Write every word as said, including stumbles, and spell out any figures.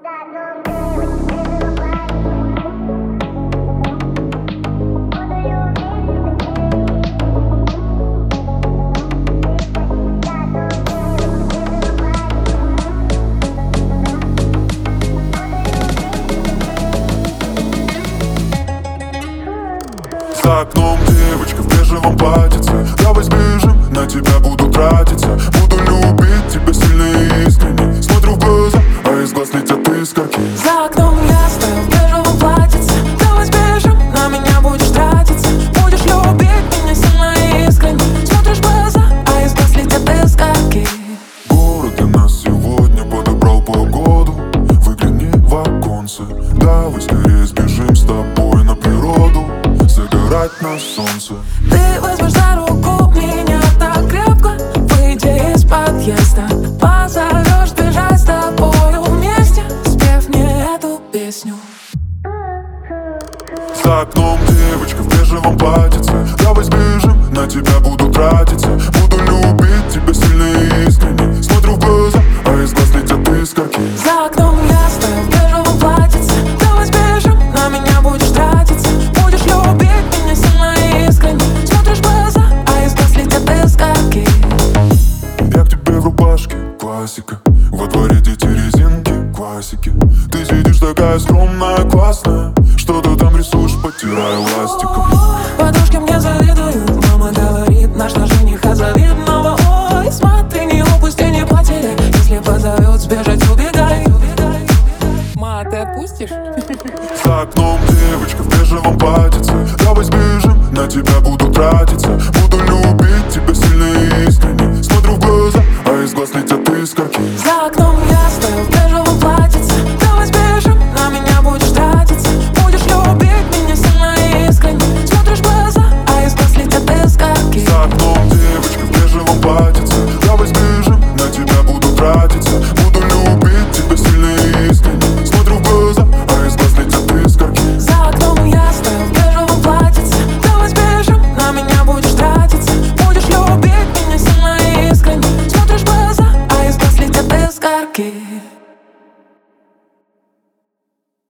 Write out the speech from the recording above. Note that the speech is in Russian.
За окном девочка в бежевом платьице. Давай сбежим, на тебя буду тратиться. Буду любить тебя сильно и искренне. Смотрю в глаза, а из глаз летят искорки. За окном я стою в бежевом платьице. Давай сбежим, на меня будешь тратиться. Будешь любить меня сильно и искренне. Смотришь в глаза, а из глаз летят искорки. Город для нас сегодня подобрал погоду. Выгляни в оконце. Давай скорее сбежим с тобой на природу. Загорать на солнце. Ты возьмешь за руку меня так крепко. Выйди из подъезда, позовешь бежать с тобою вместе, спев мне эту песню. За окном девочка в бежевом платьице. Давай сбежим, на тебя буду тратиться. Буду любить тебя сильно и искренне. Смотрю в глаза, а из глаз летят искорки. За окном я стою в бежевом платьице. Давай сбежим, на меня будешь тратиться. Будешь любить меня сильно и искренне. Смотришь в глаза, а из глаз летят искорки. Я к тебе в рубашке, классика. Во дворе дети резинки, классики. Ты сидишь такая скромная, классная. Что ты там рисуешь, потирая ластиком. Подружки мне завидуют. Мама говорит, наш на жениха завидного. Ой, смотри, не упусти, не потери. Если позовет, сбежать, убегай. Ма, ты отпустишь? За окном девочка в бежевом платьице. Давай сбежим, на тебя буду